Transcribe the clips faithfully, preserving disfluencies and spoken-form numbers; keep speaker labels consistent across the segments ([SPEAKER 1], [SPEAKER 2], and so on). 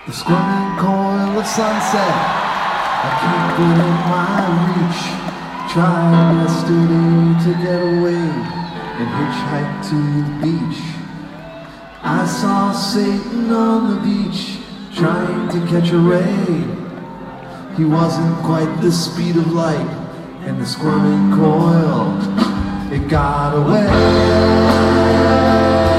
[SPEAKER 1] The squirming coil of sunset, I keep it in my reach. Tried yesterday to get away and hitchhike to the beach. I saw Satan on the beach, trying to catch a ray. He wasn't quite the speed of light, and the squirming coil, it got away.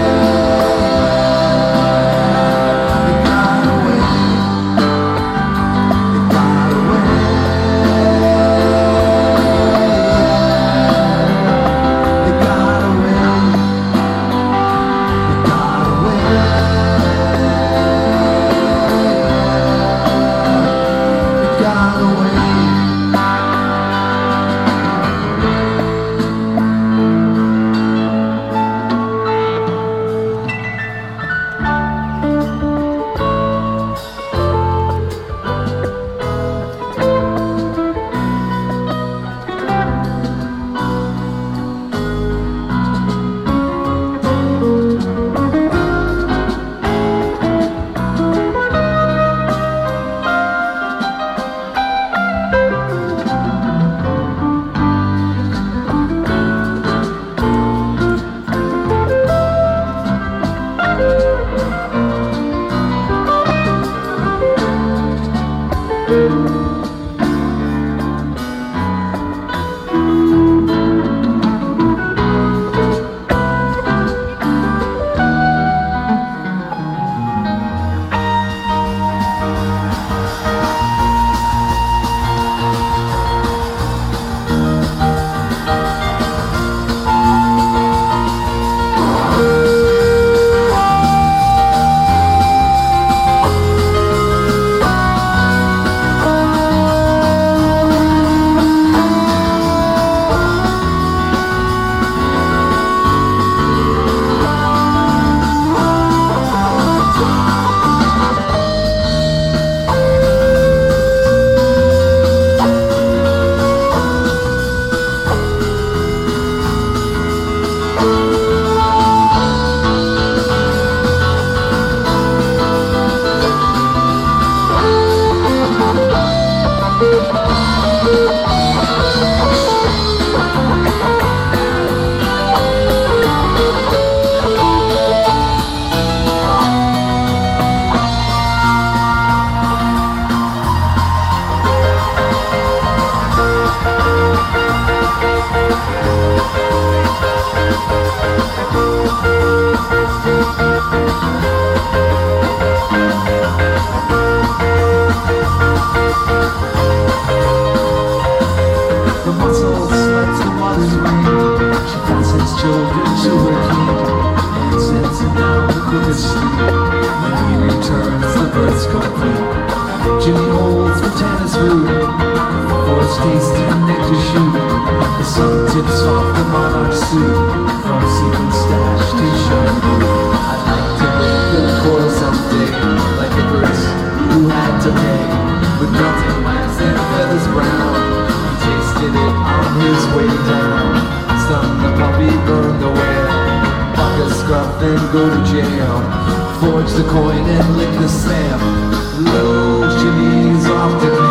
[SPEAKER 1] Jimmy holds the tennis hoop for his tasting nectar shoot. The sun tips off the monarch suit from sequin stash to shampoo. I'd like to make a coil someday, like Icarus, who had to pay with melting wax and feathers brown. He tasted it on his way down. Stung the puppy, burned the whale. Buck a scruff and go to jail. Forge the coin and lick the stamp. Little Jimmy's off to